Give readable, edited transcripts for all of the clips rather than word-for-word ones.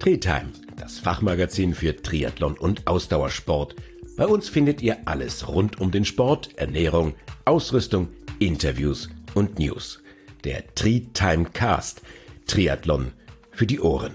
Tri-Time, das Fachmagazin für Triathlon und Ausdauersport. Bei uns findet ihr alles rund um den Sport, Ernährung, Ausrüstung, Interviews und News. Der Tri-Time Cast, Triathlon für die Ohren.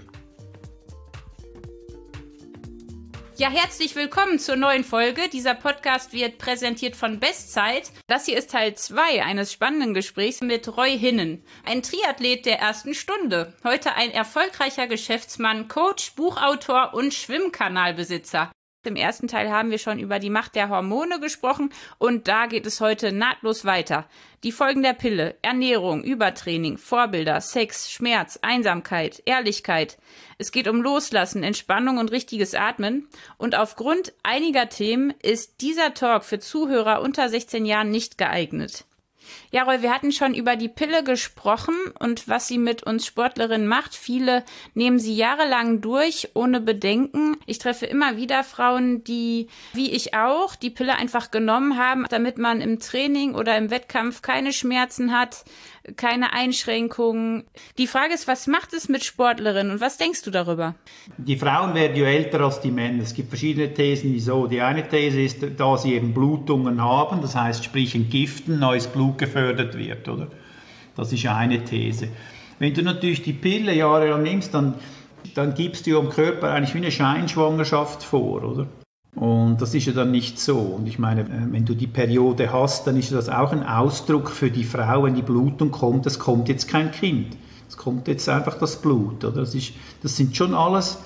Ja, herzlich willkommen zur neuen Folge. Dieser Podcast wird präsentiert von Bestzeit. Das hier ist Teil 2 eines spannenden Gesprächs mit Roy Hinnen, ein Triathlet der ersten Stunde. Heute ein erfolgreicher Geschäftsmann, Coach, Buchautor und Schwimmkanalbesitzer. Im ersten Teil haben wir schon über die Macht der Hormone gesprochen und da geht es heute nahtlos weiter. Die Folgen der Pille, Ernährung, Übertraining, Vorbilder, Sex, Schmerz, Einsamkeit, Ehrlichkeit. Es geht um Loslassen, Entspannung und richtiges Atmen. Und aufgrund einiger Themen ist dieser Talk für Zuhörer unter 16 Jahren nicht geeignet. Ja, Roy, wir hatten schon über die Pille gesprochen und was sie mit uns Sportlerinnen macht. Viele nehmen sie jahrelang durch, ohne Bedenken. Ich treffe immer wieder Frauen, die, wie ich auch, die Pille einfach genommen haben, damit man im Training oder im Wettkampf keine Schmerzen hat, keine Einschränkungen. Die Frage ist, was macht es mit Sportlerinnen und was denkst du darüber? Die Frauen werden ja älter als die Männer. Es gibt verschiedene Thesen, wieso. Die eine These ist, da sie eben Blutungen haben, das heißt, sprich entgiften, neues Blut gefördert wird, oder? Das ist eine These. Wenn du natürlich die Pille jahrelang nimmst, dann gibst du dem Körper eigentlich wie eine Scheinschwangerschaft vor, oder? Und das ist ja dann nicht so. Und ich meine, wenn du die Periode hast, dann ist das auch ein Ausdruck für die Frau, wenn die Blutung kommt, es kommt jetzt kein Kind. Es kommt jetzt einfach das Blut. Oder? Das sind schon alles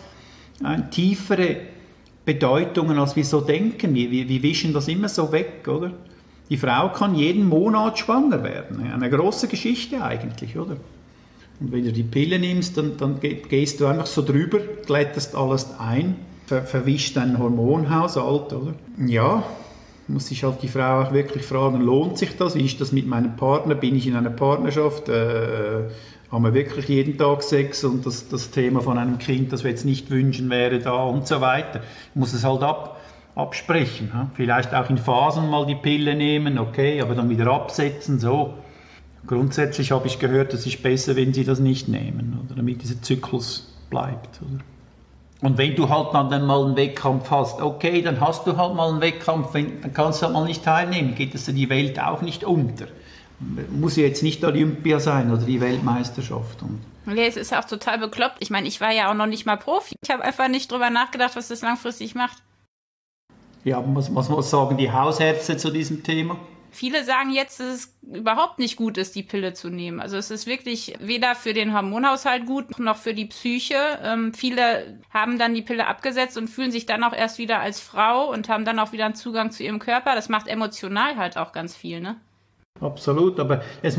tiefere Bedeutungen, als wir so denken. Wir wischen das immer so weg, oder? Die Frau kann jeden Monat schwanger werden. Eine große Geschichte eigentlich, oder? Und wenn du die Pille nimmst, dann gehst du einfach so drüber, glättest alles ein. Verwischt deinen Hormonhaushalt, oder? Ja, muss sich halt die Frau auch wirklich fragen, lohnt sich das? Wie ist das mit meinem Partner? Bin ich in einer Partnerschaft? Haben wir wirklich jeden Tag Sex? Und das Thema von einem Kind, das wir jetzt nicht wünschen, wäre da und so weiter. Ich muss es halt absprechen. Ja? Vielleicht auch in Phasen mal die Pille nehmen, okay, aber dann wieder absetzen, so. Grundsätzlich habe ich gehört, es ist besser, wenn Sie das nicht nehmen, oder? Damit dieser Zyklus bleibt, oder? Und wenn du halt dann mal einen Wettkampf hast, okay, dann hast du halt mal einen Wettkampf, dann kannst du halt mal nicht teilnehmen, geht es die Welt auch nicht unter. Muss ja jetzt nicht Olympia sein oder die Weltmeisterschaft. Nee, es ist auch total bekloppt. Ich meine, ich war ja auch noch nicht mal Profi. Ich habe einfach nicht drüber nachgedacht, was das langfristig macht. Ja, was muss sagen die Hausärzte zu diesem Thema? Viele sagen jetzt, dass es überhaupt nicht gut ist, die Pille zu nehmen. Also es ist wirklich weder für den Hormonhaushalt gut, noch für die Psyche. Viele haben dann die Pille abgesetzt und fühlen sich dann auch erst wieder als Frau und haben dann auch wieder einen Zugang zu ihrem Körper. Das macht emotional halt auch ganz viel, ne? Absolut, aber es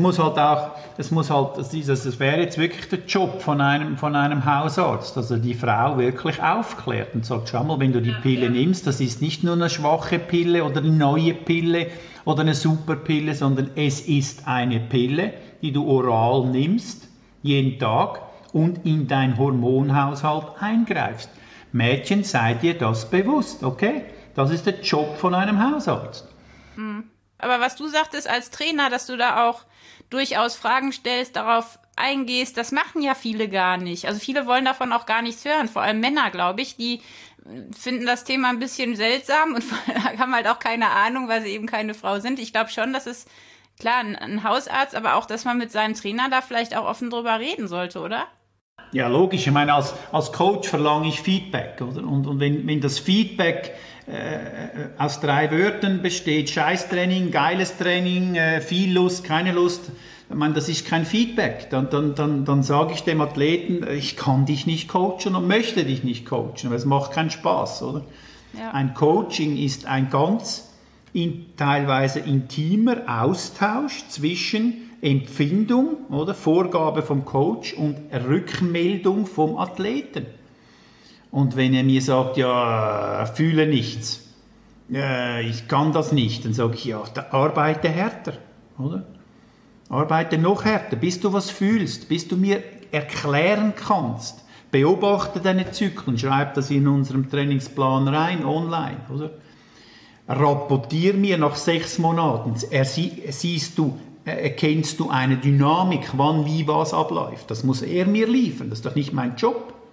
wäre jetzt wirklich der Job von einem Hausarzt, dass er die Frau wirklich aufklärt und sagt, schau mal, wenn du die Pille nimmst, das ist nicht nur eine schwache Pille oder eine neue Pille oder eine Superpille, sondern es ist eine Pille, die du oral nimmst, jeden Tag und in dein Hormonhaushalt eingreifst. Mädchen, sei dir das bewusst, okay? Das ist der Job von einem Hausarzt. Mhm. Aber was du sagtest als Trainer, dass du da auch durchaus Fragen stellst, darauf eingehst, das machen ja viele gar nicht. Also viele wollen davon auch gar nichts hören, vor allem Männer, glaube ich, die finden das Thema ein bisschen seltsam und haben halt auch keine Ahnung, weil sie eben keine Frau sind. Ich glaube schon, dass es, klar, ein Hausarzt, aber auch, dass man mit seinem Trainer da vielleicht auch offen drüber reden sollte, oder? Ja, logisch. Ich meine, als Coach verlange ich Feedback, oder? Und wenn das Feedback aus 3 Wörtern besteht, Scheißtraining, geiles Training, viel Lust, keine Lust, ich meine, das ist kein Feedback. Dann sage ich dem Athleten, ich kann dich nicht coachen und möchte dich nicht coachen, weil es macht keinen Spaß, oder? Ja. Ein Coaching ist ein ganz teilweise intimer Austausch zwischen Empfindung, oder Vorgabe vom Coach und Rückmeldung vom Athleten. Und wenn er mir sagt, ja, fühle nichts, ich kann das nicht, dann sage ich, ja, arbeite härter, oder? Arbeite noch härter, bis du was fühlst, bis du mir erklären kannst. Beobachte deine Zyklen, schreib das in unserem Trainingsplan rein, online, oder? Rapportier mir nach 6 Monaten, erkennst du eine Dynamik, wann, wie, was abläuft. Das muss er mir liefern, das ist doch nicht mein Job.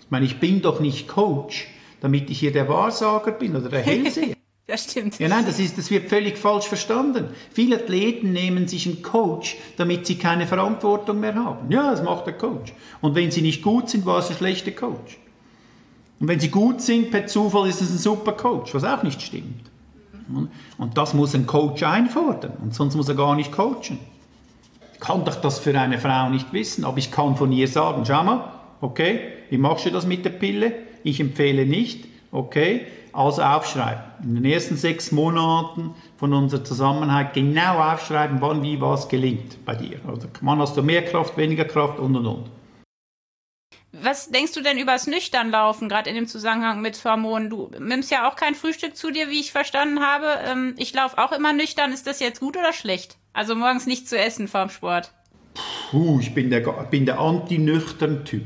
Ich meine, ich bin doch nicht Coach, damit ich hier der Wahrsager bin oder der Hellseher. Das stimmt. Ja, nein, das wird völlig falsch verstanden. Viele Athleten nehmen sich einen Coach, damit sie keine Verantwortung mehr haben. Ja, das macht der Coach. Und wenn sie nicht gut sind, war es ein schlechter Coach. Und wenn sie gut sind, per Zufall ist es ein super Coach, was auch nicht stimmt. Und das muss ein Coach einfordern, und sonst muss er gar nicht coachen. Ich kann doch das für eine Frau nicht wissen, aber ich kann von ihr sagen, schau mal, okay, wie machst du das mit der Pille? Ich empfehle nicht, okay, also aufschreiben. In den ersten 6 Monaten von unserer Zusammenarbeit genau aufschreiben, wann, wie, was gelingt bei dir. Oder wann hast du mehr Kraft, weniger Kraft und. Was denkst du denn über das Nüchternlaufen, gerade in dem Zusammenhang mit Hormonen? Du nimmst ja auch kein Frühstück zu dir, wie ich verstanden habe. Ich laufe auch immer nüchtern. Ist das jetzt gut oder schlecht? Also morgens nicht zu essen vorm Sport. Ich bin der Anti-Nüchtern-Typ.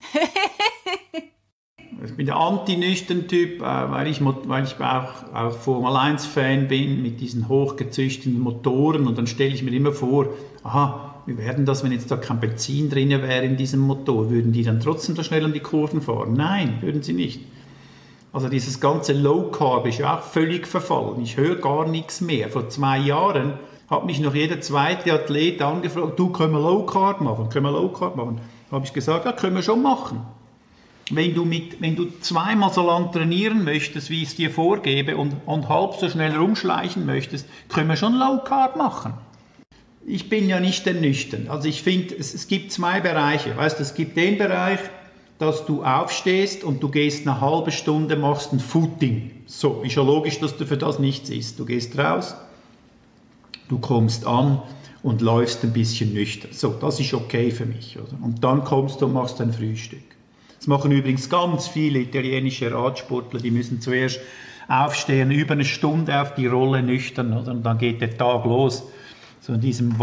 Ich bin der Anti-Nüchtern-Typ, weil ich auch Formel-1-Fan bin mit diesen hochgezüchteten Motoren. Und dann stelle ich mir immer vor, aha, wie werden das, wenn jetzt da kein Benzin drin wäre in diesem Motor? Würden die dann trotzdem so schnell an die Kurven fahren? Nein, würden sie nicht. Also dieses ganze Low Carb ist ja auch völlig verfallen. Ich höre gar nichts mehr. Vor 2 Jahren hat mich noch jeder zweite Athlet angefragt, du, können wir Low Carb machen? Können wir Low Carb machen? Da habe ich gesagt, ja, können wir schon machen. Wenn du 2-mal so lang trainieren möchtest, wie ich es dir vorgebe, und halb so schnell rumschleichen möchtest, können wir schon Low Carb machen. Ich bin ja nicht der Nüchtern. Also ich finde, es gibt 2 Bereiche. Weißt du, es gibt den Bereich, dass du aufstehst und du gehst eine halbe Stunde, machst ein Footing. So, ist ja logisch, dass du für das nichts isst. Du gehst raus, du kommst an und läufst ein bisschen nüchtern. So, das ist okay für mich. Oder? Und dann kommst du und machst ein Frühstück. Das machen übrigens ganz viele italienische Radsportler, die müssen zuerst aufstehen, über eine Stunde auf die Rolle nüchtern, oder? Und dann geht der Tag los. So in diesem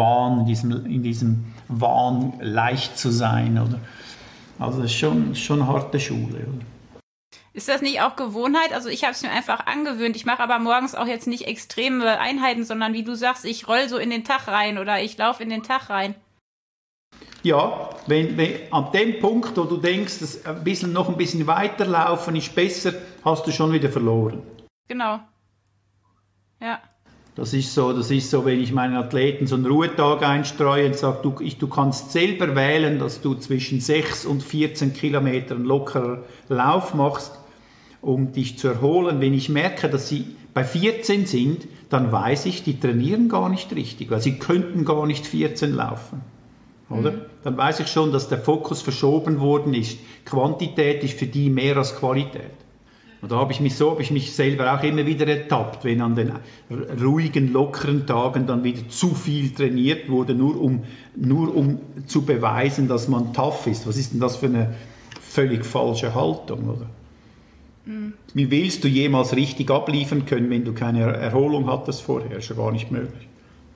Wahn leicht zu sein, oder? Also das ist schon eine harte Schule, oder? Ist das nicht auch Gewohnheit? Also ich habe es mir einfach angewöhnt. Ich mache aber morgens auch jetzt nicht extreme Einheiten, sondern wie du sagst, ich roll so in den Tag rein oder ich laufe in den Tag rein. Ja, wenn an dem Punkt, wo du denkst, dass noch ein bisschen weiterlaufen ist besser, hast du schon wieder verloren. Genau. Ja. Das ist so, wenn ich meinen Athleten so einen Ruhetag einstreue und sage, du kannst selber wählen, dass du zwischen 6 und 14 Kilometern lockerer Lauf machst, um dich zu erholen. Wenn ich merke, dass sie bei 14 sind, dann weiß ich, die trainieren gar nicht richtig, weil sie könnten gar nicht 14 laufen. Oder? Dann weiß ich schon, dass der Fokus verschoben worden ist. Quantität ist für die mehr als Qualität. Und da habe ich mich selber auch immer wieder ertappt, wenn an den ruhigen, lockeren Tagen dann wieder zu viel trainiert wurde, nur um zu beweisen, dass man tough ist. Was ist denn das für eine völlig falsche Haltung, oder? Wie willst du jemals richtig abliefern können, wenn du keine Erholung hattest vorher? Ist ja gar nicht möglich.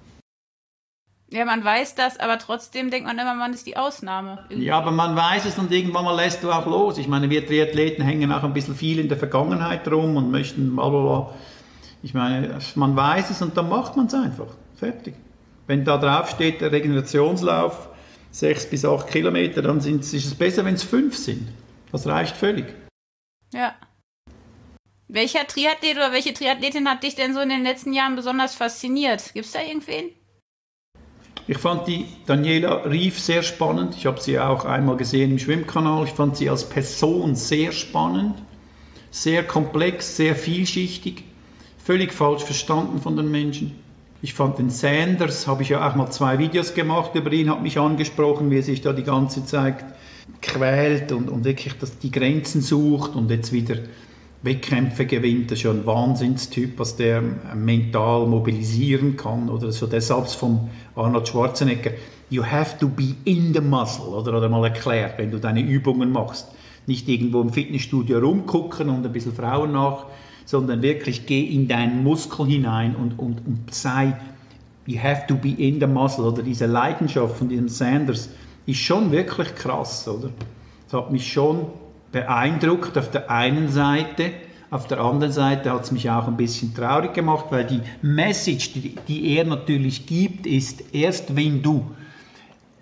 Ja, man weiß das, aber trotzdem denkt man immer, man ist die Ausnahme. Ja, aber man weiß es und irgendwann mal lässt du auch los. Ich meine, wir Triathleten hängen auch ein bisschen viel in der Vergangenheit rum und möchten blablabla. Ich meine, man weiß es und dann macht man es einfach. Fertig. Wenn da drauf steht, der Regenerationslauf 6 bis 8 Kilometer, dann ist es besser, wenn es 5 sind. Das reicht völlig. Ja. Welcher Triathlet oder welche Triathletin hat dich denn so in den letzten Jahren besonders fasziniert? Gibt es da irgendwen? Ich fand die Daniela Ryf sehr spannend. Ich habe sie auch einmal gesehen im Schwimmkanal. Ich fand sie als Person sehr spannend, sehr komplex, sehr vielschichtig, völlig falsch verstanden von den Menschen. Ich fand den Sanders, habe ich ja auch mal 2 Videos gemacht über ihn, hat mich angesprochen, wie er sich da die ganze Zeit quält und wirklich die Grenzen sucht und jetzt wieder Wettkämpfe gewinnt. Das ist ja ein Wahnsinnstyp, was der mental mobilisieren kann. Oder so der Satz von Arnold Schwarzenegger, you have to be in the muscle, oder mal erklärt, wenn du deine Übungen machst. Nicht irgendwo im Fitnessstudio rumgucken und ein bisschen Frauen nach, sondern wirklich geh in deinen Muskel hinein und sei, you have to be in the muscle. Oder diese Leidenschaft von diesem Sanders ist schon wirklich krass, oder? Das hat mich schon beeindruckt auf der einen Seite, auf der anderen Seite hat es mich auch ein bisschen traurig gemacht, weil die Message, die er natürlich gibt, ist, erst wenn du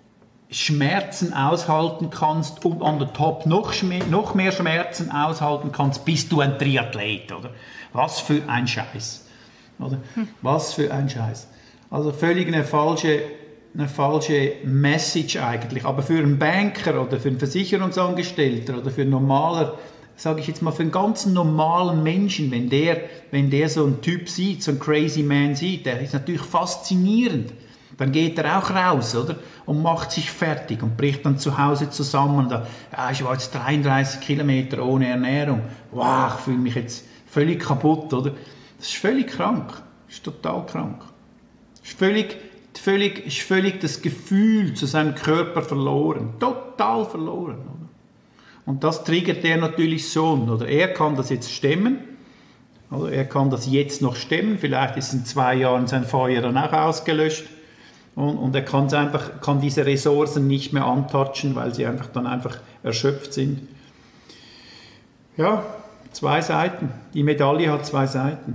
Schmerzen aushalten kannst und on the top noch mehr Schmerzen aushalten kannst, bist du ein Triathlet, oder? Was für ein Scheiß, oder? Was für ein Scheiß. Also völlig eine falsche Message eigentlich. Aber für einen Banker oder für einen Versicherungsangestellten oder für einen normaler, sage ich jetzt mal, für einen ganz normalen Menschen, wenn der so einen Typ sieht, so einen Crazy Man sieht, der ist natürlich faszinierend. Dann geht er auch raus, oder? Und macht sich fertig und bricht dann zu Hause zusammen. Und ich war jetzt 33 Kilometer ohne Ernährung. Wow, ich fühle mich jetzt völlig kaputt, oder? Das ist völlig krank. Das ist total krank. Das ist völlig das Gefühl zu seinem Körper verloren. Total verloren, oder? Und das triggert er natürlich schon, oder? Er kann das jetzt stemmen. Oder? Er kann das jetzt noch stemmen. Vielleicht ist in 2 Jahren sein Feuer dann auch ausgelöscht. Und er kann diese Ressourcen nicht mehr antatschen, weil sie einfach erschöpft sind. Ja, 2 Seiten. Die Medaille hat 2 Seiten.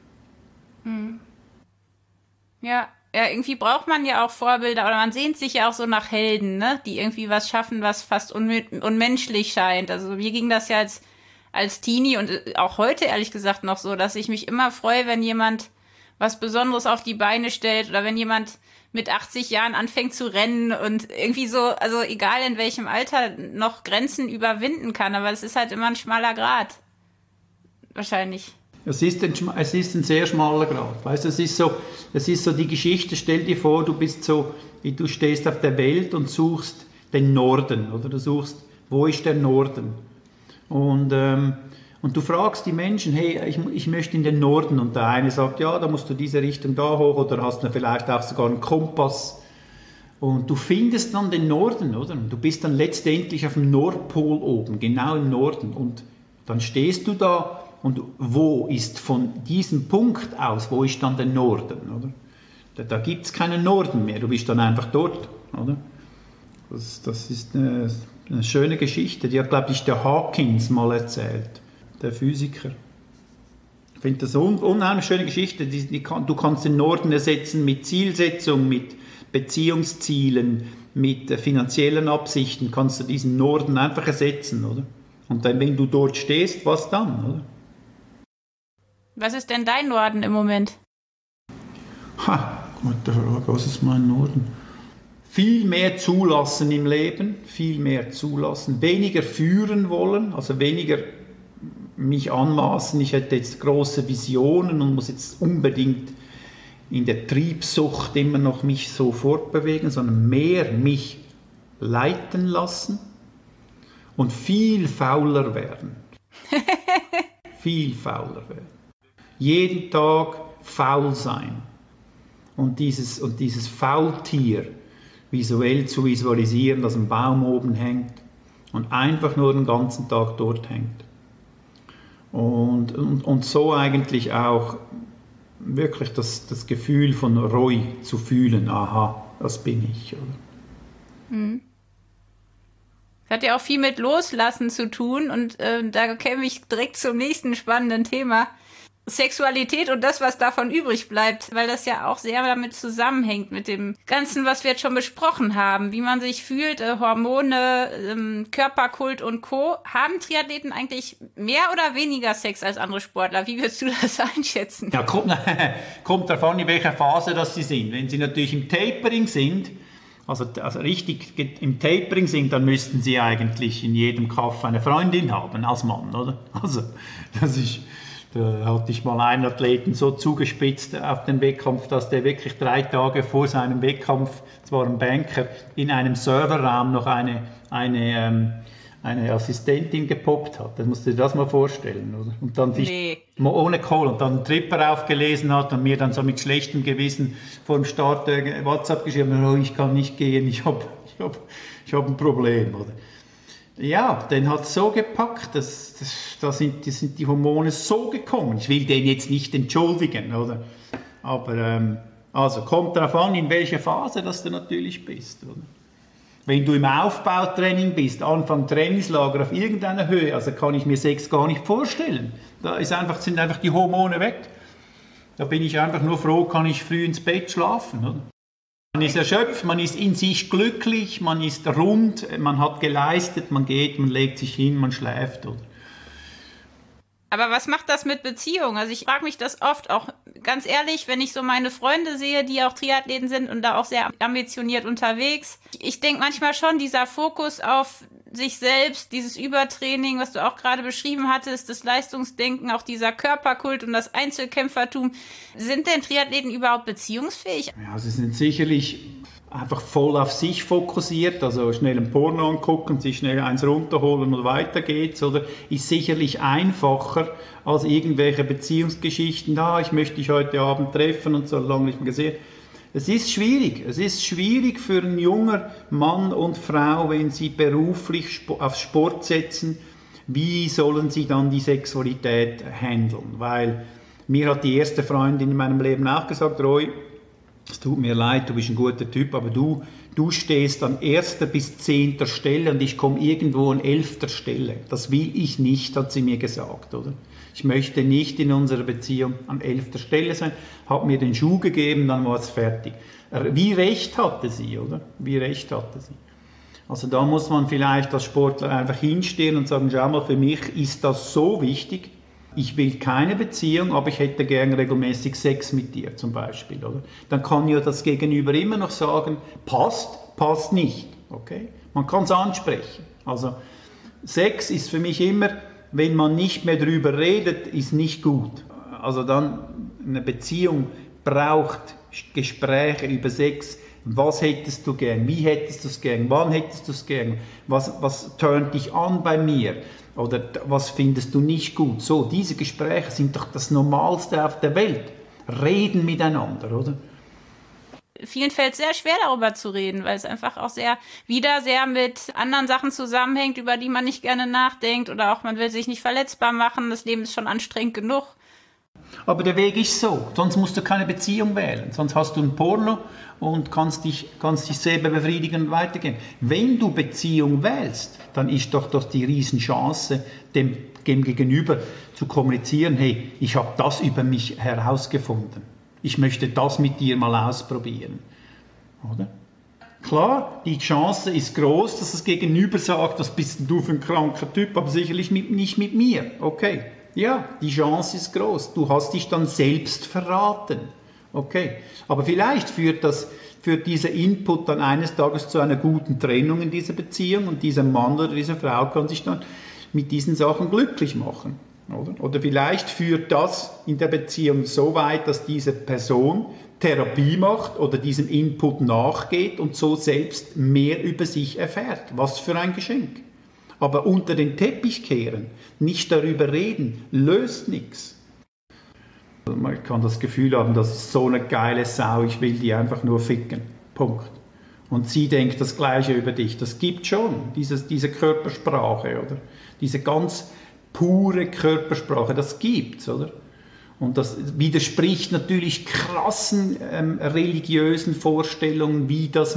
Ja, irgendwie braucht man ja auch Vorbilder, oder man sehnt sich ja auch so nach Helden, ne? Die irgendwie was schaffen, was fast unmenschlich scheint. Also mir ging das ja als Teenie und auch heute ehrlich gesagt noch so, dass ich mich immer freue, wenn jemand was Besonderes auf die Beine stellt oder wenn jemand mit 80 Jahren anfängt zu rennen und irgendwie so, also egal in welchem Alter, noch Grenzen überwinden kann. Aber es ist halt immer ein schmaler Grat. Wahrscheinlich. Es ist ein sehr schmaler Grat. Weißt, es ist so die Geschichte, stell dir vor, du stehst auf der Welt und suchst den Norden, oder du suchst, wo ist der Norden? Und du fragst die Menschen, hey, ich möchte in den Norden. Und der eine sagt, ja, da musst du diese Richtung da hoch oder hast du vielleicht auch sogar einen Kompass. Und du findest dann den Norden, oder? Und du bist dann letztendlich auf dem Nordpol oben, genau im Norden. Und dann stehst du da und wo ist von diesem Punkt aus, wo ist dann der Norden, oder? Da gibt es keinen Norden mehr, du bist dann einfach dort, oder? Das ist eine schöne Geschichte, die hat, glaube ich, der Hawkins mal erzählt. Der Physiker. Ich finde das eine unheimlich schöne Geschichte. Du kannst den Norden ersetzen mit Zielsetzung, mit Beziehungszielen, mit finanziellen Absichten. Kannst du diesen Norden einfach ersetzen, oder? Und dann, wenn du dort stehst, was dann, oder? Was ist denn dein Norden im Moment? Gute Frage. Was ist mein Norden? Viel mehr zulassen im Leben, viel mehr zulassen. Weniger führen wollen, also weniger mich anmaßen, ich hätte jetzt große Visionen und muss jetzt unbedingt in der Triebsucht immer noch mich so fortbewegen, sondern mehr mich leiten lassen und viel fauler werden. Viel fauler werden. Jeden Tag faul sein und dieses Faultier visuell zu visualisieren, das am Baum oben hängt und einfach nur den ganzen Tag dort hängt. Und so eigentlich auch wirklich das Gefühl von Reue zu fühlen, aha, das bin ich. Oder? Das hat ja auch viel mit Loslassen zu tun und da käme ich direkt zum nächsten spannenden Thema. Sexualität und das, was davon übrig bleibt, weil das ja auch sehr damit zusammenhängt mit dem Ganzen, was wir jetzt schon besprochen haben, wie man sich fühlt, Hormone, Körperkult und Co. Haben Triathleten eigentlich mehr oder weniger Sex als andere Sportler? Wie würdest du das einschätzen? Ja, kommt darauf an, in welcher Phase das sie sind. Wenn sie natürlich im Tapering sind, also richtig im Tapering sind, dann müssten sie eigentlich in jedem Kaff eine Freundin haben als Mann, oder? Also da hatte ich mal einen Athleten so zugespitzt auf den Wettkampf, dass der wirklich 3 Tage vor seinem Wettkampf, zwar ein Banker, in einem Serverraum noch eine Assistentin gepoppt hat. Das musst du dir das mal vorstellen, oder? Und dann sich ohne Kohle und dann einen Tripper aufgelesen hat und mir dann so mit schlechtem Gewissen vor dem Start WhatsApp geschrieben, oh, ich kann nicht gehen, ich hab ein Problem, oder? Ja, den hat es so gepackt, da sind die Hormone so gekommen. Ich will den jetzt nicht entschuldigen, oder? Aber also kommt darauf an, in welcher Phase das du natürlich bist, oder? Wenn du im Aufbautraining bist, Anfang Trainingslager auf irgendeiner Höhe, also kann ich mir Sex gar nicht vorstellen. Da sind einfach die Hormone weg. Da bin ich einfach nur froh, kann ich früh ins Bett schlafen, oder? Man ist erschöpft, man ist in sich glücklich, man ist rund, man hat geleistet, man geht, man legt sich hin, man schläft. Oder? Aber was macht das mit Beziehungen? Also ich frage mich das oft, auch ganz ehrlich, wenn ich so meine Freunde sehe, die auch Triathleten sind und da auch sehr ambitioniert unterwegs. Ich denke manchmal schon, dieser Fokus auf sich selbst, dieses Übertraining, was du auch gerade beschrieben hattest, das Leistungsdenken, auch dieser Körperkult und das Einzelkämpfertum. Sind denn Triathleten überhaupt beziehungsfähig? Ja, sie sind sicherlich einfach voll auf sich fokussiert, also schnell ein Porno angucken, sich schnell eins runterholen und weiter geht's, oder? Ist sicherlich einfacher als irgendwelche Beziehungsgeschichten. Ich möchte dich heute Abend treffen und so lange nicht mehr gesehen. Es ist schwierig für einen jungen Mann und Frau, wenn sie beruflich auf Sport setzen, wie sollen sie dann die Sexualität handeln? Weil mir hat die erste Freundin in meinem Leben auch gesagt, Roy, es tut mir leid, du bist ein guter Typ, aber du stehst an 1. bis 10. Stelle und ich komme irgendwo an 11. Stelle. Das will ich nicht, hat sie mir gesagt, oder? Ich möchte nicht in unserer Beziehung an 11. Stelle sein, hat mir den Schuh gegeben, dann war es fertig. Wie recht hatte sie, oder? Wie recht hatte sie. Also da muss man vielleicht als Sportler einfach hinstehen und sagen, schau mal, für mich ist das so wichtig, ich will keine Beziehung, aber ich hätte gern regelmäßig Sex mit dir zum Beispiel. Oder? Dann kann ja das Gegenüber immer noch sagen, passt nicht. Okay? Man kann es ansprechen. Also Sex ist für mich immer, wenn man nicht mehr darüber redet, ist nicht gut. Also dann eine Beziehung braucht Gespräche über Sex. Was hättest du gern? Wie hättest du es gern? Wann hättest du es gern? Was turnt dich an bei mir? Oder was findest du nicht gut? So, diese Gespräche sind doch das Normalste auf der Welt. Reden miteinander, oder? Vielen fällt es sehr schwer, darüber zu reden, weil es einfach auch sehr mit anderen Sachen zusammenhängt, über die man nicht gerne nachdenkt, oder auch man will sich nicht verletzbar machen, das Leben ist schon anstrengend genug. Aber der Weg ist so, sonst musst du keine Beziehung wählen, sonst hast du ein Porno und kannst dich selber befriedigen und weitergehen. Wenn du Beziehung wählst, dann ist doch das die Riesenchance, dem Gegenüber zu kommunizieren, hey, ich habe das über mich herausgefunden. Ich möchte das mit dir mal ausprobieren. Oder? Klar, die Chance ist groß, dass das Gegenüber sagt, was bist denn du für ein kranker Typ, aber sicherlich nicht mit mir. Okay, ja, die Chance ist groß. Du hast dich dann selbst verraten. Okay, aber vielleicht führt dieser Input dann eines Tages zu einer guten Trennung in dieser Beziehung und dieser Mann oder diese Frau kann sich dann mit diesen Sachen glücklich machen. Oder vielleicht führt das in der Beziehung so weit, dass diese Person Therapie macht oder diesem Input nachgeht und so selbst mehr über sich erfährt. Was für ein Geschenk. Aber unter den Teppich kehren, nicht darüber reden, löst nichts. Man kann das Gefühl haben, das ist so eine geile Sau, ich will die einfach nur ficken. Punkt. Und sie denkt das Gleiche über dich. Das gibt schon, diese Körpersprache, oder? Diese ganz pure Körpersprache, das gibt's, oder? Und das widerspricht natürlich krassen religiösen Vorstellungen, wie das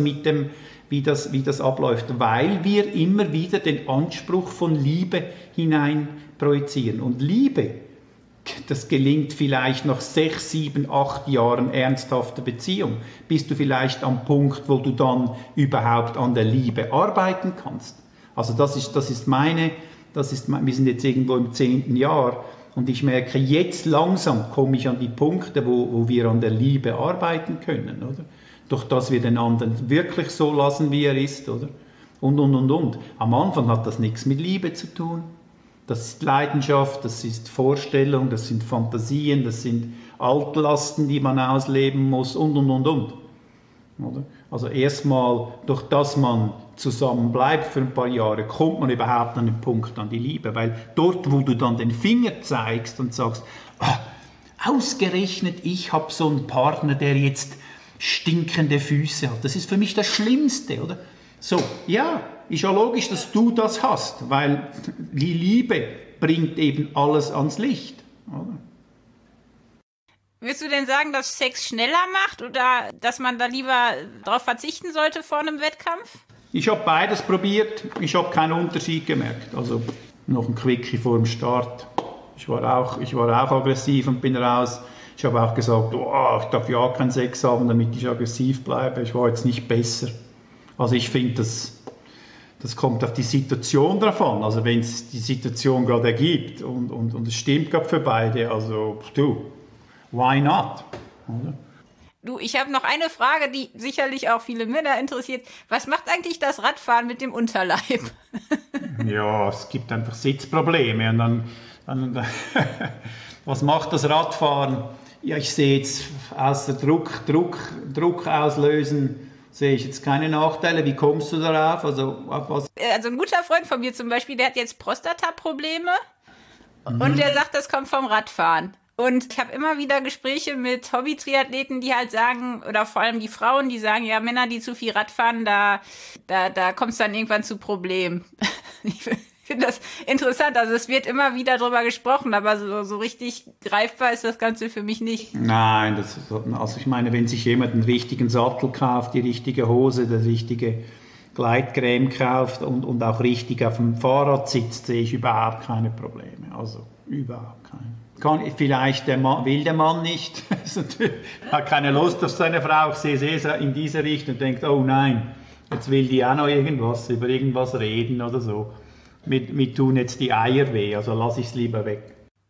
abläuft, weil wir immer wieder den Anspruch von Liebe hinein projizieren. Und Liebe, das gelingt vielleicht nach 6, 7, 8 Jahren ernsthafter Beziehung. Bist du vielleicht am Punkt, wo du dann überhaupt an der Liebe arbeiten kannst. Also wir sind jetzt irgendwo im 10. Jahr und ich merke, jetzt langsam komme ich an die Punkte, wo wir an der Liebe arbeiten können, oder? Durch dass wir den anderen wirklich so lassen, wie er ist, oder? Und. Am Anfang hat das nichts mit Liebe zu tun. Das ist Leidenschaft, das ist Vorstellung, das sind Fantasien, das sind Altlasten, die man ausleben muss und. Oder? Also erstmal, durch das man zusammen bleibt für ein paar Jahre, kommt man überhaupt an den Punkt an die Liebe. Weil dort, wo du dann den Finger zeigst und sagst, ausgerechnet ich habe so einen Partner, der jetzt stinkende Füße hat. Das ist für mich das Schlimmste, oder? So, ja, ist ja logisch, dass du das hast, weil die Liebe bringt eben alles ans Licht, oder? Willst du denn sagen, dass Sex schneller macht oder dass man da lieber darauf verzichten sollte vor einem Wettkampf? Ich habe beides probiert, ich habe keinen Unterschied gemerkt. Also noch ein Quickie vor dem Start. Ich war auch aggressiv und bin raus. Ich habe auch gesagt, ich darf ja keinen Sex haben, damit ich aggressiv bleibe. Ich war jetzt nicht besser. Also ich finde, das kommt auf die Situation drauf an. Also wenn es die Situation gerade ergibt und es stimmt gerade für beide, also why not? Oder? Du, ich habe noch eine Frage, die sicherlich auch viele Männer interessiert. Was macht eigentlich das Radfahren mit dem Unterleib? Ja, es gibt einfach Sitzprobleme. Und dann was macht das Radfahren? Ja, ich sehe jetzt außer Druck auslösen, sehe ich jetzt keine Nachteile. Wie kommst du darauf? Also ein guter Freund von mir zum Beispiel, der hat jetzt Prostata-Probleme und der sagt, das kommt vom Radfahren. Und ich habe immer wieder Gespräche mit Hobby-Triathleten, die halt sagen, oder vor allem die Frauen, die sagen, ja, Männer, die zu viel Rad fahren, da kommt es dann irgendwann zu Problemen. Ich finde das interessant. Also es wird immer wieder drüber gesprochen, aber so richtig greifbar ist das Ganze für mich nicht. Nein, also ich meine, wenn sich jemand den richtigen Sattel kauft, die richtige Hose, das richtige Gleitcreme kauft und auch richtig auf dem Fahrrad sitzt, sehe ich überhaupt keine Probleme. Also überhaupt keine. Vielleicht will der Mann nicht, hat keine Lust auf seine Frau, ich sehe es in diese Richtung und denkt, oh nein, jetzt will die auch noch über irgendwas reden oder so. Mir tun jetzt die Eier weh, also lasse ich es lieber weg.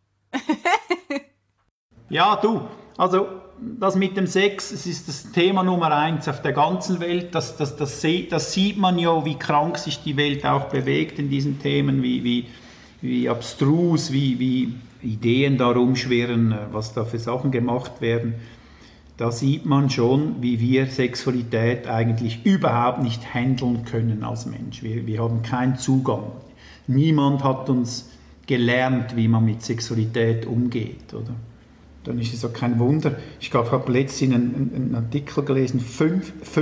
Ja, also das mit dem Sex, es ist das Thema Nummer 1 auf der ganzen Welt. Das sieht man ja, wie krank sich die Welt auch bewegt in diesen Themen, wie abstrus, wie Ideen da rumschwirren, was da für Sachen gemacht werden. Da sieht man schon, wie wir Sexualität eigentlich überhaupt nicht handeln können als Mensch. Wir haben keinen Zugang. Niemand hat uns gelernt, wie man mit Sexualität umgeht, oder? Dann ist es auch kein Wunder. Ich glaube, ich habe letztens einen Artikel gelesen, für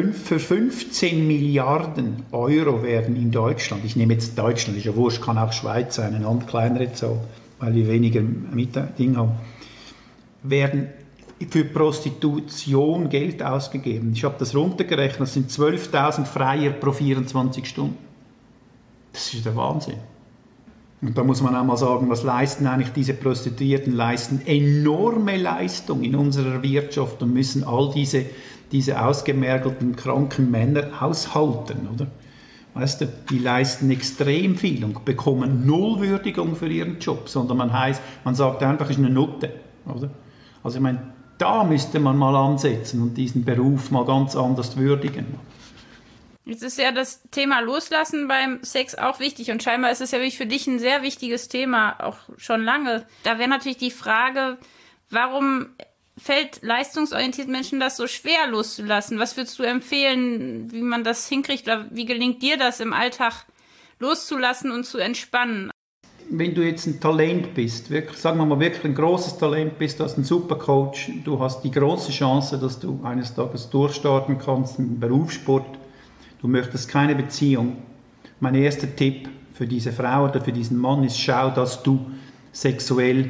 15 Milliarden Euro werden in Deutschland, ich nehme jetzt Deutschland, ist ja wurscht, kann auch Schweiz sein, eine andere kleinere Zahl, weil wir weniger Ding haben, werden für Prostitution Geld ausgegeben. Ich habe das runtergerechnet, das sind 12.000 Freier pro 24 Stunden. Das ist der Wahnsinn. Und da muss man auch mal sagen, was leisten eigentlich diese Prostituierten? Leisten enorme Leistung in unserer Wirtschaft und müssen all diese ausgemergelten, kranken Männer aushalten, oder? Weißt du, die leisten extrem viel und bekommen null Würdigung für ihren Job, sondern man sagt einfach, es ist eine Nutte, oder? Also ich meine, da müsste man mal ansetzen und diesen Beruf mal ganz anders würdigen. Jetzt ist ja das Thema Loslassen beim Sex auch wichtig und scheinbar ist es ja wirklich für dich ein sehr wichtiges Thema, auch schon lange. Da wäre natürlich die Frage, warum fällt leistungsorientierten Menschen das so schwer loszulassen? Was würdest du empfehlen, wie man das hinkriegt? Oder wie gelingt dir das im Alltag loszulassen und zu entspannen? Wenn du jetzt ein Talent bist, wirklich, sagen wir mal wirklich ein großes Talent bist, du hast einen super Coach, du hast die große Chance, dass du eines Tages durchstarten kannst im Berufssport, du möchtest keine Beziehung. Mein erster Tipp für diese Frau oder für diesen Mann ist, schau, dass du sexuell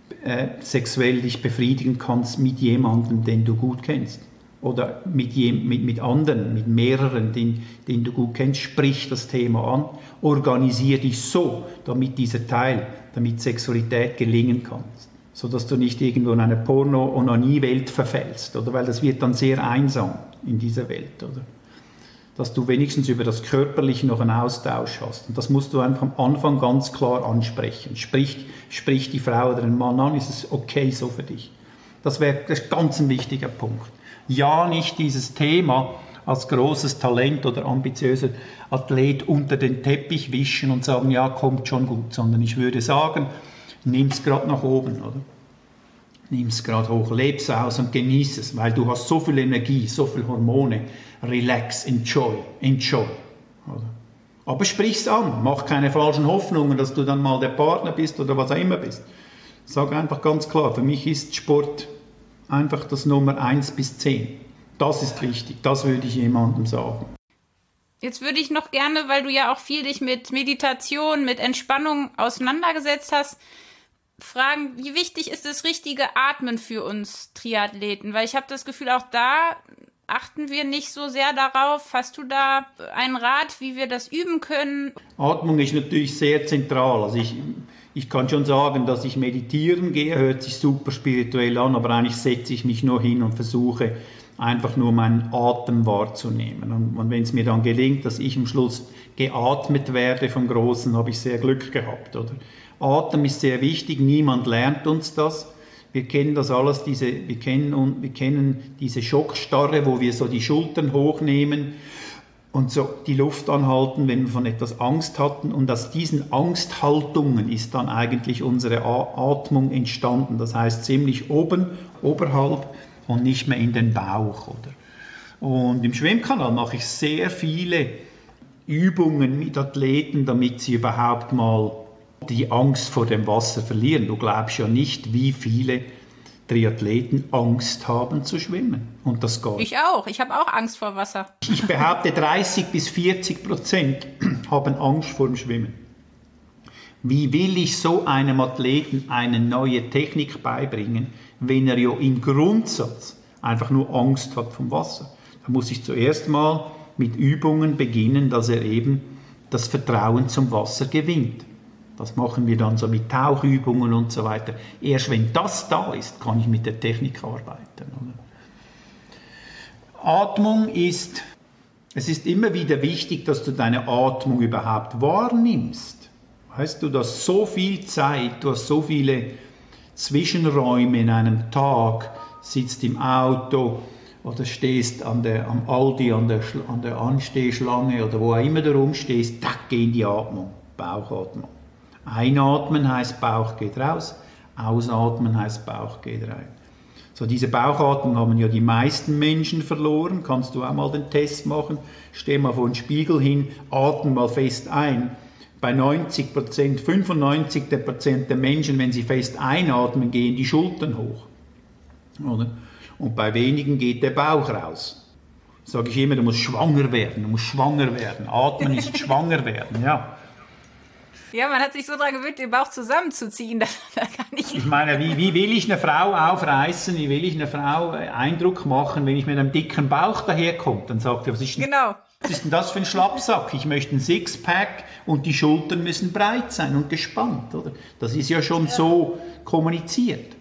dich befriedigen kannst mit jemandem, den du gut kennst. Oder mit anderen, mit mehreren, den du gut kennst. Sprich das Thema an, organisier dich so, damit Sexualität gelingen kann. Sodass du nicht irgendwo in eine Porno-Onanie-Welt verfällst, oder? Weil das wird dann sehr einsam in dieser Welt, oder? Dass du wenigstens über das Körperliche noch einen Austausch hast. Und das musst du einfach am Anfang ganz klar ansprechen. Sprich die Frau oder den Mann an, ist es okay so für dich? Das wäre ganz ein wichtiger Punkt. Ja, nicht dieses Thema als großes Talent oder ambitiöser Athlet unter den Teppich wischen und sagen, ja, kommt schon gut, sondern ich würde sagen, nimm es gerade nach oben, oder? Nimm es gerade hoch, leb's aus und genieß es, weil du hast so viel Energie, so viel Hormone. Relax, enjoy. Oder? Aber sprich's an, mach keine falschen Hoffnungen, dass du dann mal der Partner bist oder was auch immer bist. Sag einfach ganz klar, für mich ist Sport einfach das Nummer 1 bis 10. Das ist wichtig, das würde ich jemandem sagen. Jetzt würde ich noch gerne, weil du ja auch viel dich mit Meditation, mit Entspannung auseinandergesetzt hast, fragen, wie wichtig ist das richtige Atmen für uns Triathleten? Weil ich habe das Gefühl, auch da achten wir nicht so sehr darauf. Hast du da einen Rat, wie wir das üben können? Atmung ist natürlich sehr zentral. Also Ich kann schon sagen, dass ich meditieren gehe, hört sich super spirituell an, aber eigentlich setze ich mich nur hin und versuche einfach nur meinen Atem wahrzunehmen. Und wenn es mir dann gelingt, dass ich am Schluss geatmet werde vom Großen, habe ich sehr Glück gehabt. Oder? Atem ist sehr wichtig, niemand lernt uns das. Wir kennen das alles, wir kennen diese Schockstarre, wo wir so die Schultern hochnehmen und so die Luft anhalten, wenn wir von etwas Angst hatten. Und aus diesen Angsthaltungen ist dann eigentlich unsere Atmung entstanden. Das heißt ziemlich oberhalb und nicht mehr in den Bauch. Oder? Und im Schwimmkanal mache ich sehr viele Übungen mit Athleten, damit sie überhaupt mal die Angst vor dem Wasser verlieren. Du glaubst ja nicht, wie viele Triathleten Angst haben zu schwimmen. Und das geht. Ich auch. Ich habe auch Angst vor Wasser. Ich behaupte, 30-40% haben Angst vor dem Schwimmen. Wie will ich so einem Athleten eine neue Technik beibringen, wenn er ja im Grundsatz einfach nur Angst hat vom Wasser? Da muss ich zuerst mal mit Übungen beginnen, dass er eben das Vertrauen zum Wasser gewinnt. Das machen wir dann so mit Tauchübungen und so weiter. Erst wenn das da ist, kann ich mit der Technik arbeiten. Oder? Atmung es ist immer wieder wichtig, dass du deine Atmung überhaupt wahrnimmst. Weißt du, du hast so viel Zeit, du hast so viele Zwischenräume in einem Tag, sitzt im Auto oder stehst am Aldi an der Anstehschlange oder wo auch immer du rumstehst, da geht die Atmung, Bauchatmung. Einatmen heißt Bauch geht raus, ausatmen heißt Bauch geht rein. So, diese Bauchatmung haben ja die meisten Menschen verloren. Kannst du auch mal den Test machen. Steh mal vor den Spiegel hin, atme mal fest ein. Bei 95% der Menschen, wenn sie fest einatmen, gehen die Schultern hoch. Oder? Und bei wenigen geht der Bauch raus. Sage ich immer, du musst schwanger werden. Atmen ist schwanger werden, ja. Ja, man hat sich so daran gewöhnt, den Bauch zusammenzuziehen. Da kann ich meine, wie will ich eine Frau aufreißen, wie will ich eine Frau Eindruck machen, wenn ich mit einem dicken Bauch daherkomme? Dann sagt sie, was ist denn das für ein Schlappsack? Ich möchte ein Sixpack und die Schultern müssen breit sein und gespannt. Oder? Das ist ja schon so kommuniziert.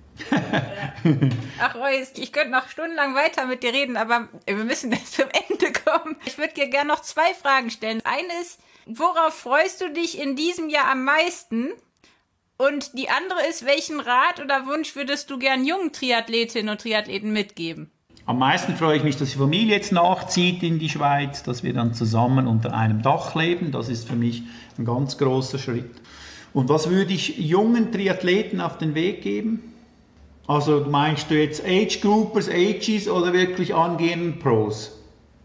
Ach Roy, ich könnte noch stundenlang weiter mit dir reden, aber wir müssen jetzt zum Ende kommen. Ich würde dir gerne noch 2 Fragen stellen. Eine ist, worauf freust du dich in diesem Jahr am meisten? Und die andere ist, welchen Rat oder Wunsch würdest du gern jungen Triathletinnen und Triathleten mitgeben? Am meisten freue ich mich, dass die Familie jetzt nachzieht in die Schweiz, dass wir dann zusammen unter einem Dach leben. Das ist für mich ein ganz großer Schritt. Und was würde ich jungen Triathleten auf den Weg geben? Also meinst du jetzt Age Groupers, Ages oder wirklich angehenden Pros?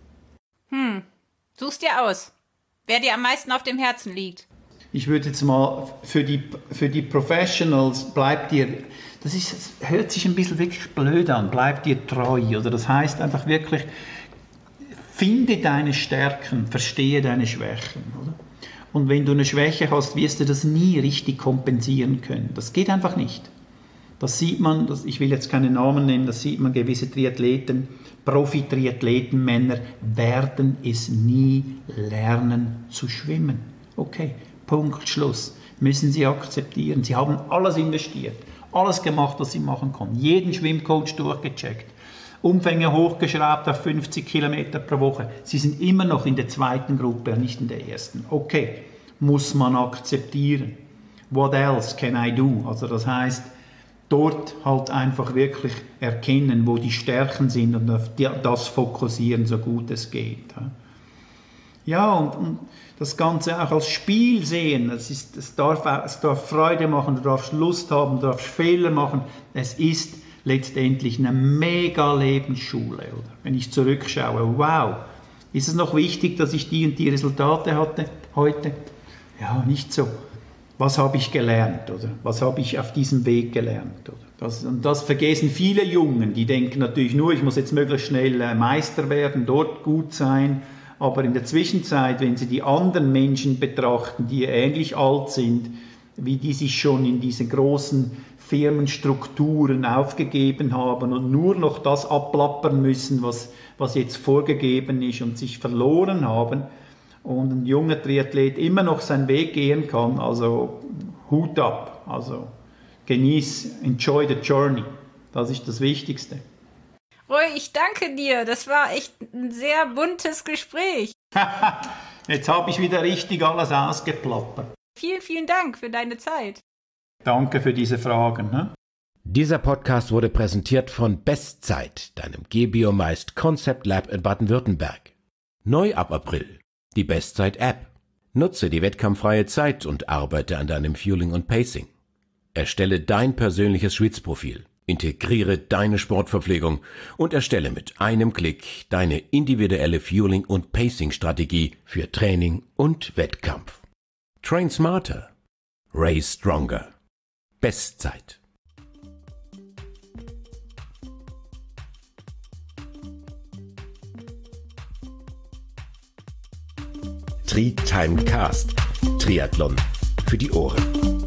Such's dir aus. Wer dir am meisten auf dem Herzen liegt. Ich würde jetzt mal für die Professionals, hört sich ein bisschen wirklich blöd an, bleib dir treu. Oder das heißt einfach wirklich, finde deine Stärken, verstehe deine Schwächen. Oder? Und wenn du eine Schwäche hast, wirst du das nie richtig kompensieren können. Das geht einfach nicht. Das sieht man, ich will jetzt keine Namen nennen, das sieht man, gewisse Triathleten, Profi-Triathleten, Männer werden es nie lernen zu schwimmen. Okay, Punkt, Schluss. Müssen sie akzeptieren. Sie haben alles investiert, alles gemacht, was sie machen konnten. Jeden Schwimmcoach durchgecheckt. Umfänge hochgeschraubt auf 50 Kilometer pro Woche. Sie sind immer noch in der zweiten Gruppe, nicht in der ersten. Okay, muss man akzeptieren. What else can I do? Also das heißt, dort halt einfach wirklich erkennen, wo die Stärken sind und auf das fokussieren, so gut es geht. Ja, und das Ganze auch als Spiel sehen. Es darf Freude machen, du darfst Lust haben, du darfst Fehler machen. Es ist letztendlich eine mega Lebensschule. Oder? Wenn ich zurückschaue, wow, ist es noch wichtig, dass ich die und die Resultate hatte heute? Ja, nicht so. Was habe ich gelernt, oder? Was habe ich auf diesem Weg gelernt, oder? Das vergessen viele Jungen, die denken natürlich nur, ich muss jetzt möglichst schnell Meister werden, dort gut sein, aber in der Zwischenzeit, wenn sie die anderen Menschen betrachten, die ähnlich alt sind, wie die sich schon in diese großen Firmenstrukturen aufgegeben haben und nur noch das abplappern müssen, was jetzt vorgegeben ist und sich verloren haben, und ein junger Triathlet immer noch seinen Weg gehen kann, also Hut ab. Also enjoy the journey. Das ist das Wichtigste. Roy, ich danke dir. Das war echt ein sehr buntes Gespräch. Jetzt habe ich wieder richtig alles ausgeplappert. Vielen, vielen Dank für deine Zeit. Danke für diese Fragen. Ne? Dieser Podcast wurde präsentiert von Bestzeit, deinem Gebiomist Concept Lab in Baden-Württemberg. Neu ab April die Bestzeit-App. Nutze die wettkampffreie Zeit und arbeite an deinem Fueling und Pacing. Erstelle dein persönliches Schwitzprofil, integriere deine Sportverpflegung und erstelle mit einem Klick deine individuelle Fueling- und Pacing-Strategie für Training und Wettkampf. Train smarter, race stronger. Bestzeit. Tri-Time Cast. Triathlon für die Ohren.